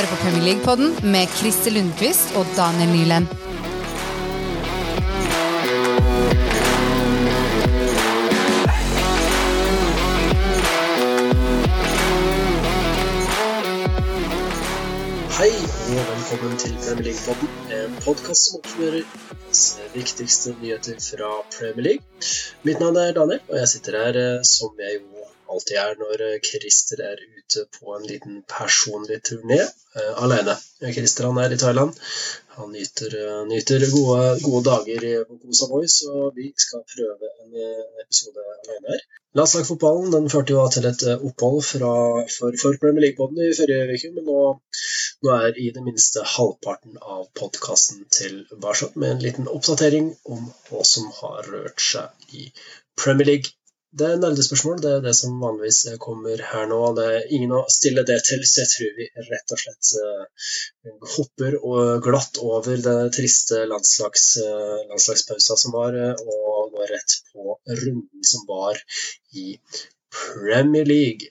hører på Premier League-podden med Christer Lundqvist og Daniel Nyland. Hei og velkommen til Premier League-podden, en podcast som oppsummerer viktigste nyheter fra Premier League. Mitt navn er Daniel, og jeg sitter her som jeg jo alltid er når Christer er ute på en liten personlig turné alene. Christer han er i Thailand, han nyter gode dager på Koh Samui, så vi skal prøve en episode alene her. Landslagsfotballen den førte jo til et opphold for Premier League-podden i forrige uke, men nå er i det minste halvparten av podcasten tilbake med en liten oppdatering om hva som har rørt seg i Premier League. Det er nøldespørsmål, det er det som vanligvis kommer her nå. Det er ingen å stille det til, så jeg tror vi rett og slett hopper glatt over den triste landslagspausa som var, og går rett på runden som var i Premier League.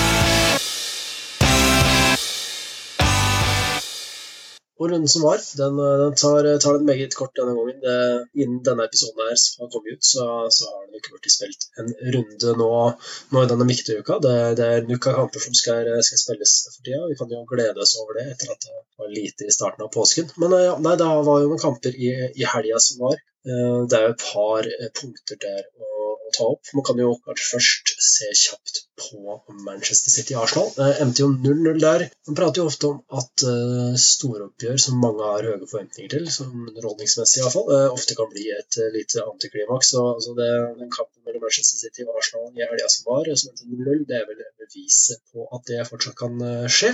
Og runden som var, den tar den meget kort denne gangen. Innen denne episoden her har kommet ut, så har den ikke vært spilt en runde nå i denne viktige uka. Det er en uke av kamper som skal spilles for tida. Vi kan jo glede oss over det etter at det var lite i starten av påsken. Men det var jo noen kamper i helgen som var. Det er jo et par punkter der å ta opp. Man kan jo kanskje først se kjapt på Manchester City Arsenal. Endte jo 0-0 der. Man prater jo ofte om at storoppgjør som mange har høye forventninger til, som underholdningsmessig i hvert fall, ofte kan bli et lite antiklimaks. Så den kampen mellom Manchester City og Arsenal i helgen som var, som endte 0-0, det er vel beviset på at det fortsatt kan skje.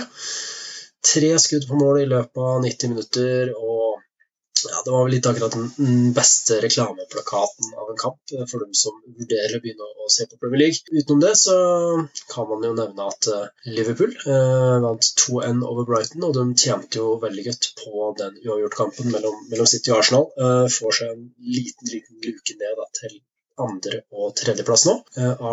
3 skudd på mål i løpet av 90 minutter, og ja, det var vel litt akkurat den beste reklameplakaten av en kamp for dem som vurderer å begynne å se på Premier League. Utenom det så kan man jo nevne at Liverpool vant 2-1 over Brighton, og de tjente jo veldig godt på den uavgjort-kampen mellom City og Arsenal. Får seg en liten luke ned da, til andre- og tredjeplass nå.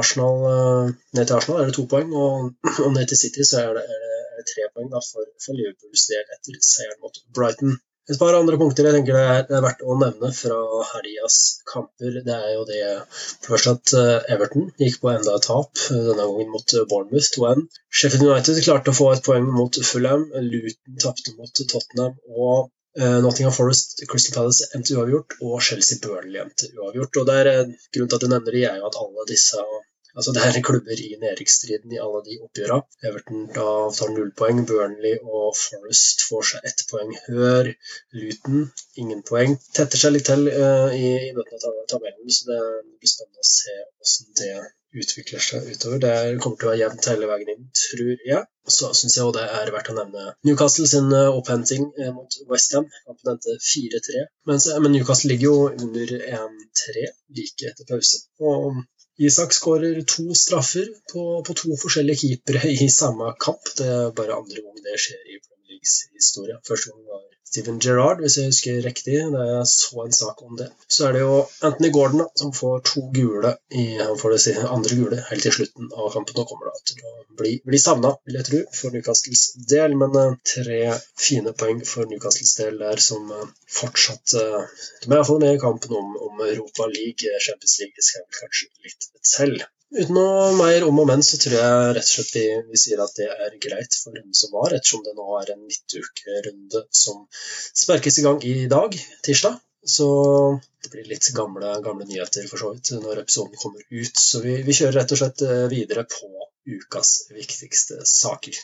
Ned til Arsenal er det 2 poeng, og ned til City så er det 3 poeng da, for Liverpools del etter seieren mot Brighton. Et par andre punkter jeg tenker det er verdt å nevne fra helgas kamper. Det er jo det først at Everton gikk på enda et tap, denne gangen mot Bournemouth 2-1. Sheffield United klarte å få et poeng mot Fulham, Luton tappte mot Tottenham, og Nottingham Forest, Crystal Palace endte uavgjort, og Chelsea Burnley endte uavgjort. Og grunnen til at jeg nevner det er jo at alle disse det er klubber i nedrykksstriden i alle de oppgjørene. Everton da tar 0 poeng, Burnley og Forest får seg 1 poeng hør. Luton, ingen poeng. Tetter seg litt til i bøtten av tabellen, så det blir spennende å se hvordan det utvikler seg utover. Det kommer til å være jevnt hele veien inn, tror jeg. Så synes jeg også det er verdt å nevne Newcastle sin opphenting mot West Ham. Kampen endte 4-3, men Newcastle ligger jo under 1-3 like etter pause. Og Isak skårer 2 straffer på 2 forskjellige keepere i samme kamp. Det er bare andre gang det skjer i Premier Leagues historie. Første gang var Steven Gerrard, hvis jeg husker riktig. Det er så en sak om det. Så er det jo Anthony Gordon da, som får 2 gule han får det andre gule helt til slutten av kampen. Nå kommer det til å bli savnet, vil jeg tro, for Newcastles del, men 3 fine poeng for Newcastles del der som fortsatt de er i hvert fall med i kampen om Europa League, Champions League skal vel kanskje litt selv. Uten noe mer om og men, så tror jeg rett og slett vi sier at det er greit for runden som var, ettersom det nå er en midtukerunde som sparkes i gang i dag, tirsdag. Så det blir litt gamle nyheter for så vidt når episoden kommer ut. Så vi kjører rett og slett videre på ukas viktigste saker.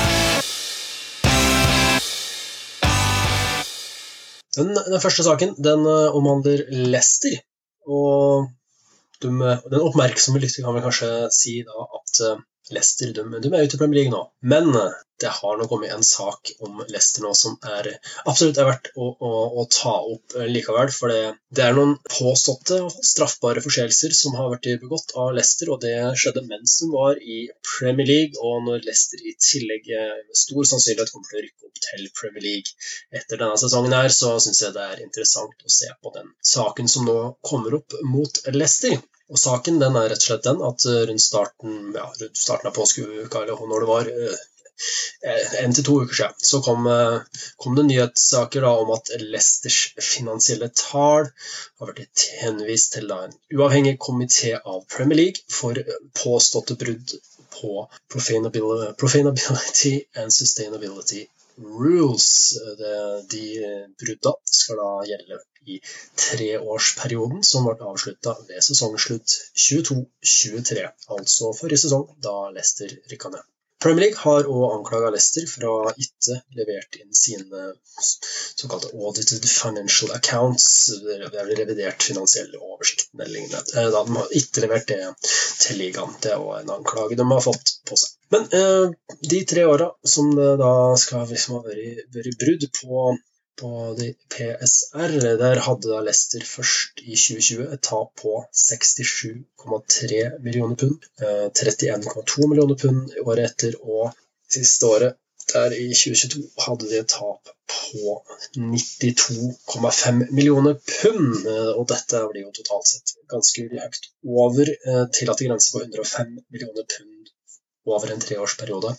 Den første saken, den omhandler Leicester, og den oppmerksomme lytter kan vi kanskje si da at Leicester, de er ute i Premier League nå. Men det har nå kommet en sak om Leicester nå som absolutt verdt å ta opp likevel, for det er noen påståtte straffbare forseelser som har vært begått av Leicester, og det skjedde mens de var i Premier League, og når Leicester i tillegg med stor sannsynlighet kommer til å rykke opp til Premier League etter denne sesongen her, så synes jeg det er interessant å se på den saken som nå kommer opp mot Leicester. Og saken den rett og slett den at rundt starten av påskeuka, eller når det var 1 til 2 uker siden, så kom det nyhetssaker da, om at Leicesters finansielle tall har vært henvist til da, en uavhengig komité av Premier League for påståtte brudd på profanability and sustainability rules. De brudda skal da gjelde i 3-årsperioden som ble avsluttet ved sesongslutt 22-23, altså forrige sesong da Leicester rykket ned. Premier League har også anklaget Leicester for å ha ikke levert inn sine såkalte audited financial accounts, det er revidert finansielle oversikten eller lignende. Da de har ikke levert det til ligaen, det er også en anklage de har fått på seg. Men de 3 årene som det da skal liksom ha vært brudd på de PSR, der hadde Leicester først i 2020 et tap på 67,3 millioner pund, 31,2 millioner pund året etter, og siste året, der i 2022, hadde de et tap på 92,5 millioner pund, og dette blir jo totalt sett ganske høyt over tillatte grense på 105 millioner pund over en 3-årsperiode.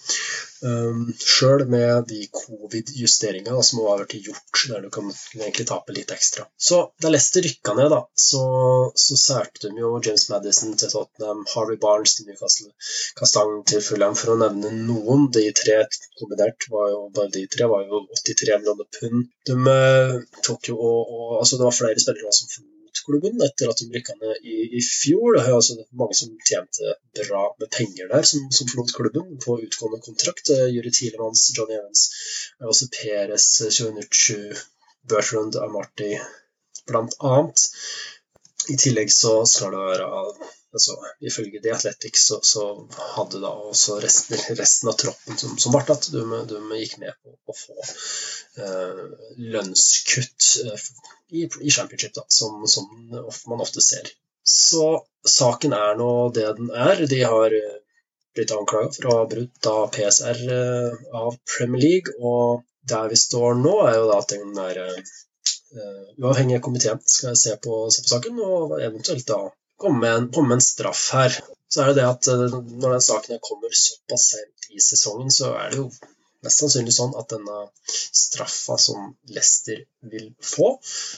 Selv med de covid-justeringer som har vært gjort, der du kan egentlig tape litt ekstra. Så da Leicester rykket ned, da, så særte de jo James Maddison til Tottenham, Harvey Barnes til Newcastle, Kastang til Fulham, for å nevne noen. De 3 kombinert bare de 3 var jo 83 millioner pund. De tok jo, altså det var flere spillere som forlot klubben etter at de rykket ned i fjor. Det er altså mange som tjente bra med penger der, som forlot klubben på utgående kontrakt. Juri Tielemans, Johnny Evans, også Perez, Sjonucci, Bertrand Amarty, blant annet. I tillegg så skal det være, altså, ifølge The Athletic så hadde da også resten av troppen som ble at de gikk med på å få lønnskutt i Championship da, som man ofte ser. Så saken er nå det den er. De har blitt anklaget for å ha brutt av PSR av Premier League, og der vi står nå er jo da at den der uavhengige komiteen skal se på saken, og eventuelt da komme med en straff her. Så er det at når den saken kommer såpass sent i sesongen, så er det jo mest sannsynlig sånn at denne straffa som Leicester vil få,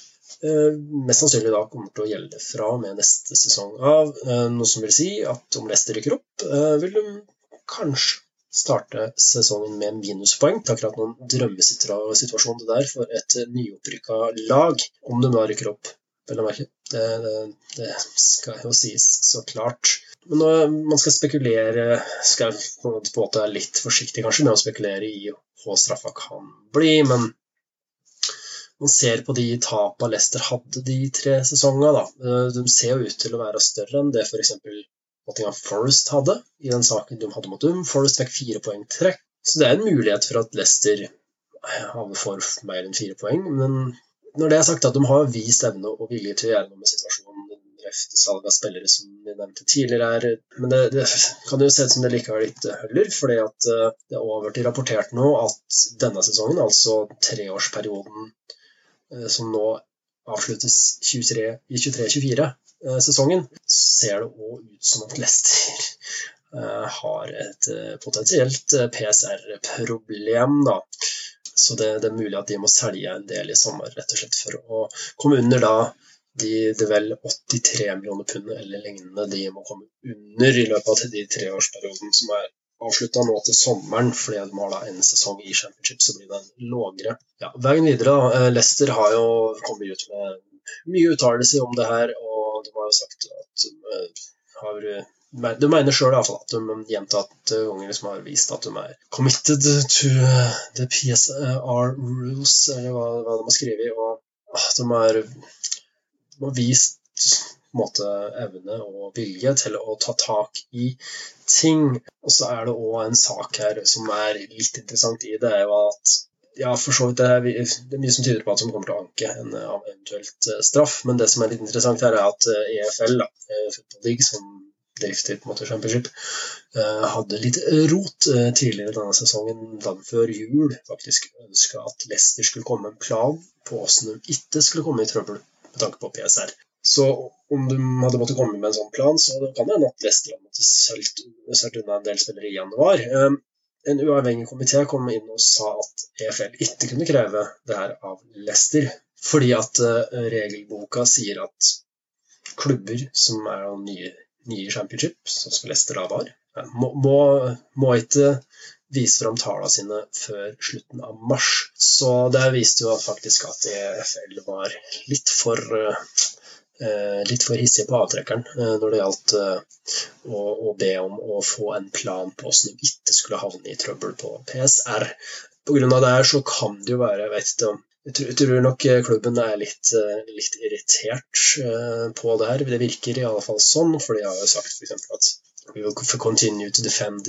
mest sannsynlig da kommer til å gjelde fra og med neste sesong av. Noe som vil si at om Leicester rykker opp, vil de kanskje starte sesongen med minuspoeng. Det er akkurat noen drømmesituasjon det der for et nyopprykket lag, om de da rykker opp. Vel å merke. Det skal jo sies så klart. Men når man skal spekulere, skal jeg på en måte være litt forsiktig kanskje med å spekulere i hva straffa kan bli, men man ser på de tapene Leicester hadde de 3 sesongene da. De ser jo ut til å være større enn det for eksempel Nottingham Forest hadde i den saken de hadde mot dem. Forest fikk 4 poeng trekk, så det er en mulighet for at Leicester får mer enn 4 poeng, men når det er sagt at de har vist evne og vilje til å gjøre noe med situasjonen, salg av spillere som vi nevnte tidligere men det kan jo se ut som det likevel ikke holder, fordi at det har vært rapportert nå at denne sesongen, altså 3-årsperioden som nå avsluttes i 23-24 sesongen, ser det også ut som at Leicester har et potensielt PSR-problem da. Så det er mulig at de må selge en del i sommer, rett og slett, for å komme under da det vel 83 millioner pund eller lignende de må komme under i løpet av de 3-årsperioden som avsluttet nå til sommeren, fordi de har da en sesong i Championship, så blir den lågere. Ja, veien videre da, Leicester har jo kommet ut med mye uttalelse om det her, og de har jo sagt at de mener selv i hvert fall at de gjentatte ganger liksom har vist at de committed to the PSR rules, eller hva de har skrevet, og de har vist evne og vilje til å ta tak i ting. Og så er det også en sak her som litt interessant i det, jo at for så vidt det er mye som tyder på at de kommer til å anke en eventuelt straff, men det som litt interessant her at EFL, Football League, som drifter på en måte Championship, hadde litt rot tidligere denne sesongen, før jul faktisk, ønsket at Leicester skulle komme med en plan på hvordan de ikke skulle komme i trøbbel med tanke på PSR. Så om de hadde måttet komme med en sånn plan, så kan det hende at Leicester hadde måttet sølt unna en del spillere i januar. en uavhengig komité kom inn og sa at EFL ikke kunne kreve det her av Leicester, fordi at regelboka sier at klubber som nye championship, som skal Leicester da var, må ikke vise frem tallene sine før slutten av mars. Så det viste jo faktisk at EFL var litt for hissig på avtrekkeren når det gjaldt å be om å få en plan på hvordan de ikke skulle havne i trøbbel på PSR. På grunn av det her så kan det jo være, jeg tror nok klubben litt irritert på det her. Det virker i alle fall sånn, for de har jo sagt for eksempel at the club will continue to defend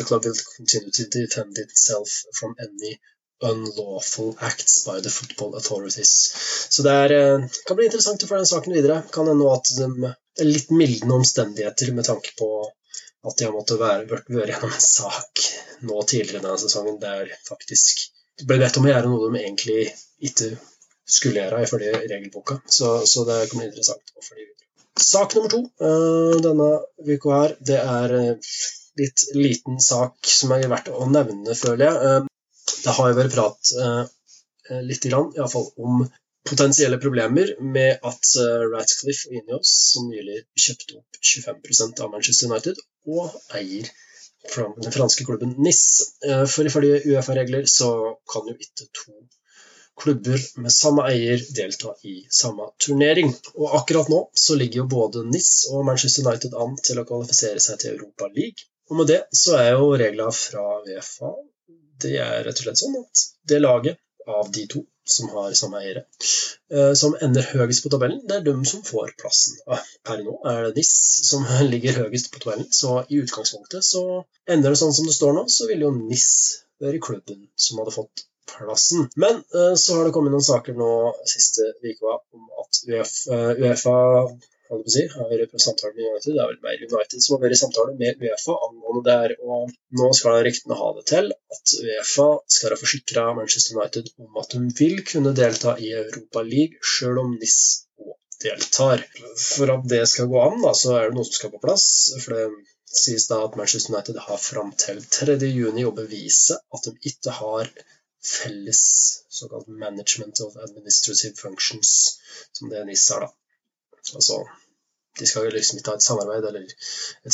itself from any unlawful acts by the football authorities. Så det kan bli interessant å følge den saken videre. Kan det nå at det litt mildende omstendigheter med tanke på at de har måttet være gjennom en sak nå tidligere denne sesongen, der faktisk det ble bedt om å gjøre noe de egentlig ikke skulle gjøre ifølge regelboka. Så det kan bli interessant å følge videre. Sak nummer 2 denne uka her, det litt liten sak som verdt å nevne, føler jeg. Det har jo vært prat litt i hvert fall om potensielle problemer med at Ratcliffe og Ineos, som nylig kjøpte opp 25% av Manchester United, og eier den franske klubben Nice. For ifølge UEFA-regler så kan jo ikke 2 klubber med samme eier delta i samme turnering. Og akkurat nå så ligger jo både Nice og Manchester United an til å kvalifisere seg til Europa League. Og med det så jo reglene fra UEFA, det rett og slett sånn at det laget av de 2 som har samme eiere, som ender høyest på tabellen, det de som får plassen. Per nå det Nice som ligger høyest på tabellen, så i utgangspunktet så ender det sånn som det står nå, så vil jo Nice være klubben som hadde fått plassen. Men så har det kommet noen saker nå siste uka om at UEFA har vært på samtale med United. Det vel mer United som har vært i samtale med UEFA angående det her, og nå skal det ryktene ha det til at UEFA skal forsikre Manchester United om at de vil kunne delta i Europa League, selv om Nice deltar. For at det skal gå an, da, så det noe som skal på plass, for det sies da at Manchester United har frem til 3. juni å bevise at de ikke har felles såkalt management of administrative functions, som det Nice da. Altså, de skal jo liksom ikke ha et samarbeid eller et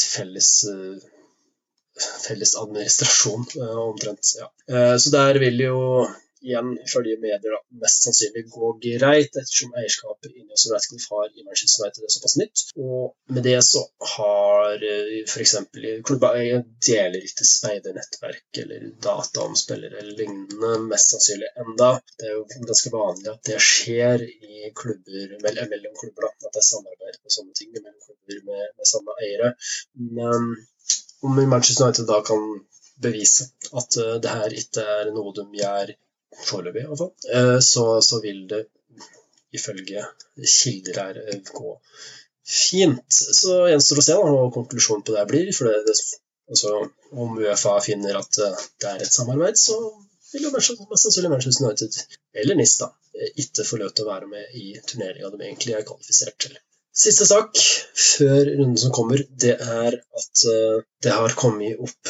felles administrasjon omtrent, ja. Så der vil jo igjen, ifølge medier da, mest sannsynlig gå greit, ettersom eierskapet Ineos og Ratcliffe har i Manchester United såpass nytt. Og med det så har for eksempel klubber deler ikke speidernettverk eller data om spillere eller lignende, mest sannsynlig enda. Det jo ganske vanlig at det skjer i klubber, mellom klubber da, at det samarbeid på sånne ting mellom klubber med samme eiere. Men om Manchester United da kan bevise at det her ikke noe de gjør foreløpig i hvert fall, så vil det ifølge kilder her gå fint. Så gjenstår å se hva konklusjonen på det blir, for altså, om UEFA finner at det et samarbeid, så vil jo mest sannsynlig Manchester United eller Nice da, ikke få lov til å være med i turneringen de egentlig kvalifisert til. Siste sak før runden som kommer, det at det har kommet opp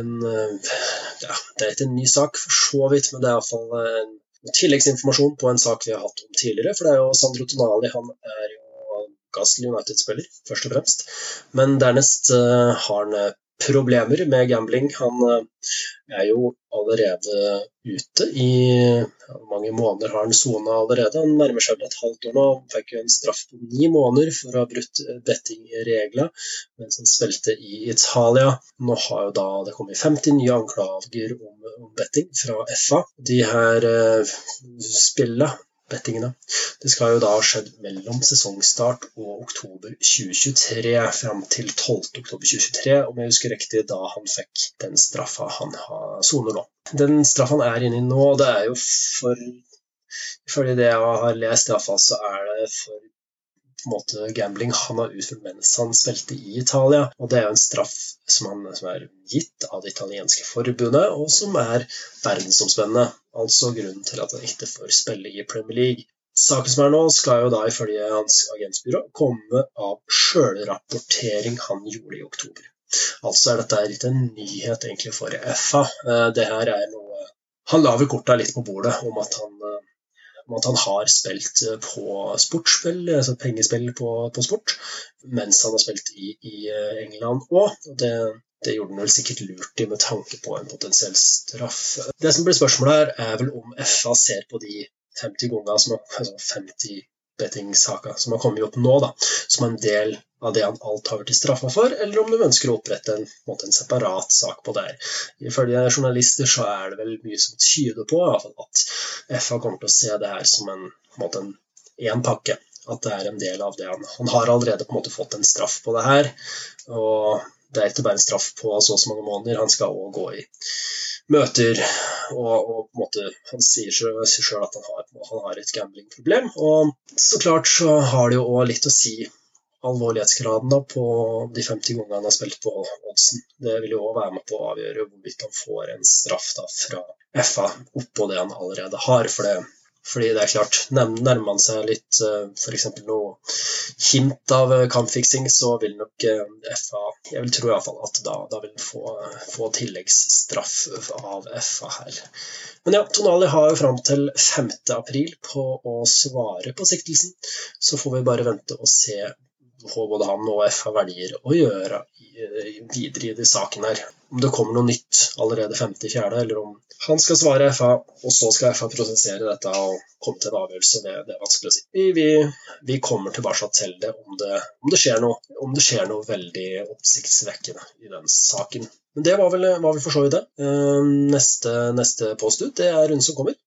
det ikke en ny sak for så vidt, men det i hvert fall en tilleggsinformasjon på en sak vi har hatt om tidligere, for det jo Sandro Tonali, han jo Newcastle United-spiller, først og fremst, men dernest har han problemer med gambling. Han jo allerede ute i mange måneder har han sonet allerede. Han nærmer seg et halvt år nå. Han fikk jo en straff på 9 måneder for å ha brutt bettingregler mens han spilte i Italia. Nå har jo da det kommet 50 nye anklager om betting fra FA. De her spillene, bettingene, det skal jo da ha skjedd mellom sesongstart og oktober 2023, frem til 12. oktober 2023, om jeg husker riktig, da han fikk den straffa han har sonet nå. Den straffa han inne i nå, det jo ifølge det jeg har lest i hvert fall, så det for på en måte gambling han har utført mens han spilte i Italia, og det jo en straff som gitt av det italienske forbundet, og som verdensomspennende, altså grunnen til at han ikke får spille i Premier League. Saken som nå skal jo da ifølge hans agentbyrå komme av selvrapportering han gjorde i oktober. Altså dette litt en nyhet egentlig for FA. Det her noe han la vel korta litt på bordet om at han har spilt på sportsspill, altså pengespill på sport, mens han har spilt i England også. Det gjorde han vel sikkert lurt i med tanke på en potensiell straff. Det som blir spørsmålet her vel om FA ser på de 50 ganger, altså 50 bettingsaker som har kommet opp nå da, som en del av det han alt har vært i straffa for, eller om de ønsker å opprette en separat sak på det her. Ifølge journalister så det vel mye som tyder på at FA kommer til å se det her som en pakke, at det en del av det han har allerede på en måte fått en straff på det her, og det ikke bare en straff på så mange måneder, han skal også gå i møter, og på en måte, han sier selv at han har et gamblingproblem, og så klart så har det jo også litt å si alvorlighetsgraden da, på de 50 gangene han har spilt på oddsen. Det vil jo også være med på å avgjøre hvorvidt han får en straff da, fra FA oppå det han allerede har, fordi det klart, nærmer man seg litt for eksempel noe hint av kampfiksing, så vil nok FA, jeg vil tro i hvert fall at da vil han få tilleggsstraff av FA her. Men ja, Tonali har jo frem til 5. april på å svare på siktelsen, så får vi bare vente og se hva både han og FA velger å gjøre videre i de sakene her. Om det kommer noe nytt allerede 5.4, eller om han skal svare FA, og så skal FA prosessere dette og komme til en avgjørelse, det vanskelig å si. Vi kommer tilbake til det om det skjer noe veldig oppsiktsvekkende i den saken. Men det var vi for så vidt det. Neste post ut, det runden som kommer.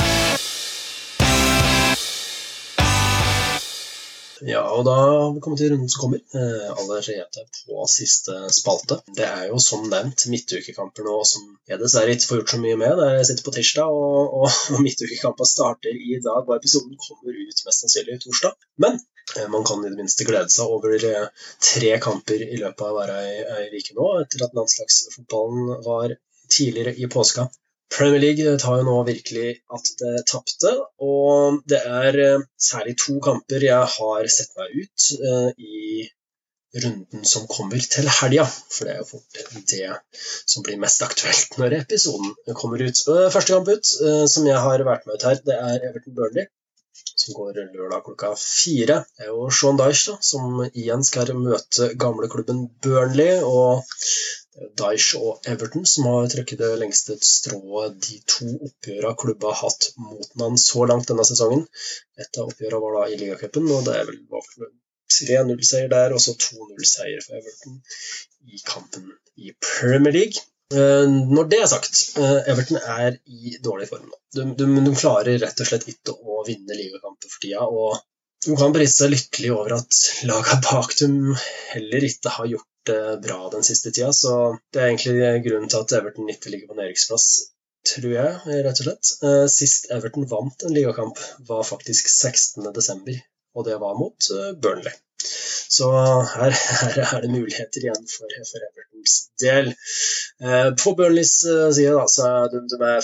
Ja, og da har vi kommet til runden som kommer, allerede på siste spalte. Det jo som nevnt midtukekamper nå, som jeg dessverre ikke får gjort så mye med. Jeg sitter på tirsdag, og midtukekamper starter i dag, og episoden kommer ut mest sannsynlig torsdag. Men man kan i det minste glede seg over 3 kamper i løpet av hver en uke nå, etter at landslagsfotballen var tidligere i påska. Premier League tar jo nå virkelig at det tappte, og det særlig 2 kamper jeg har sett meg ut i runden som kommer til helga, for det jo fort det som blir mest aktuelt når episoden kommer ut. Første kamp ut som jeg har vært med ut her, det Everton Burnley, som går lørdag klokka 4. Det jo Sean Dyche da, som igjen skal møte gamleklubben Burnley, og Dyche og Everton som har trykket det lengste strået de 2 oppgjørene klubba har hatt mot hverandre så langt denne sesongen. Et av oppgjørene var da i Ligacupen, og det vel 3-0-seier der, og så 2-0-seier for Everton i kampen i Premier League. Når det sagt, Everton i dårlig form. De klarer rett og slett ikke å vinne ligakamper for tida, og de kan prise seg lykkelig over at laget bak dem heller ikke har gjort bra den siste tida, så det egentlig grunnen til at Everton ikke ligger på nedrykksplass, tror jeg, rett og slett. Sist Everton vant en ligakamp var faktisk 16. desember, og det var mot Burnley. Så her det muligheter igjen for Evertons del. På Burnleys side da, så de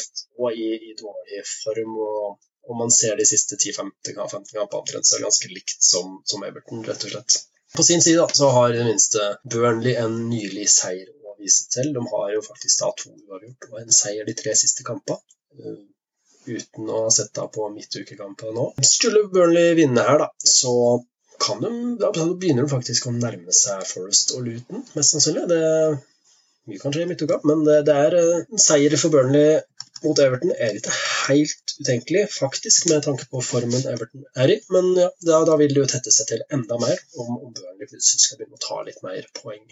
i dårlig form, og man ser de siste 10-15 kamper omtrent så ganske likt som Everton, rett og slett. På sin side da, så har i det minste Burnley en nylig seier å vise til. De har jo faktisk da 2 uavgjort og en seier de 3 siste kampene, uten å sette på midtukekamper nå. Skulle Burnley vinne her da, så begynner de faktisk å nærme seg Forest og Luton, mest sannsynlig. Mye kan skje i midtuka, men det en seier for Burnley mot Everton ikke helt utenkelig, faktisk, med tanke på formen Everton i. Men ja, da vil det jo tette seg til enda mer om Burnley plutselig skal begynne å ta litt mer poeng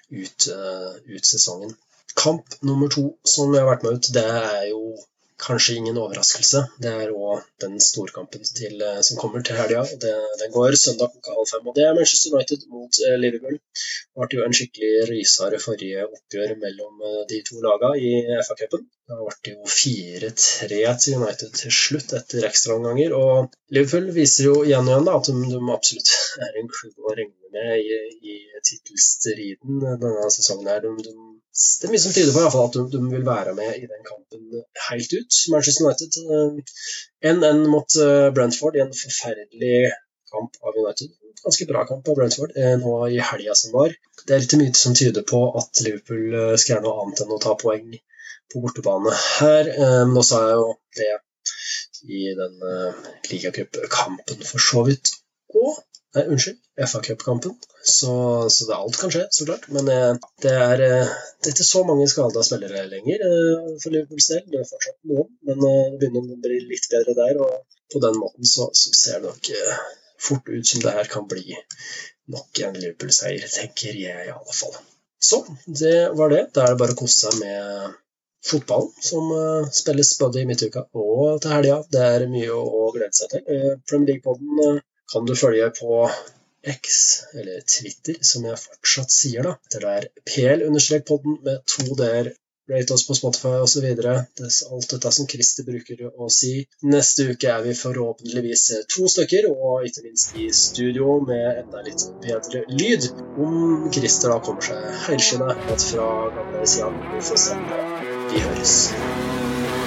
ut sesongen. Kamp nummer 2 som jeg har vært med ut, det jo kanskje ingen overraskelse. Det også den storkampen som kommer til helga. Den går søndag klokka 5, og det Manchester United mot Liverpool. Det var jo en skikkelig rysare forrige oppgjør mellom de 2 lagene i FA-cupen. Det var jo 4-3 til United til slutt etter ekstraomganger, og Liverpool viser jo igjen da, at de absolutt en klubb å regne med i titelstriden denne sesongen her. Det mye som tyder på i hvert fall at de vil være med i den kampen helt ut. Manchester United 1-1 mot Brentford i en forferdelig kamp av United. Ganske bra kamp av Brentford nå i helgen som var. Det litt mye som tyder på at Liverpool skal gjøre noe annet enn å ta poeng på bortebane her. Nå sa jeg jo det i den Liga-cup-kampen for så vidt. FA-cup-kampen. Så det alt kan skje, så klart. Men det er ikke så mange skadede spillere lenger for Liverpools del. Det er fortsatt noen, men det begynner å bli litt bedre der. Og på den måten så ser det nok fort ut som det her kan bli nok en Liverpool-seier, tenker jeg i alle fall. Så, det var det. Da er det bare å kose seg med fotballen som spilles både i midtuka og til helga. Det er mye å glede seg til. Premier League-podden kan du følge på X, eller Twitter, som jeg fortsatt sier da. Det er PL_podden med 2 D-er. Rate oss på Spotify og så videre. Det er alt dette som Christer bruker å si. Neste uke er vi forhåpentligvis 2 stykker, og ikke minst i studio med enda litt bedre lyd. Om Christer da kommer seg heilskinnet fra gamle siden, vi får se. Vi høres.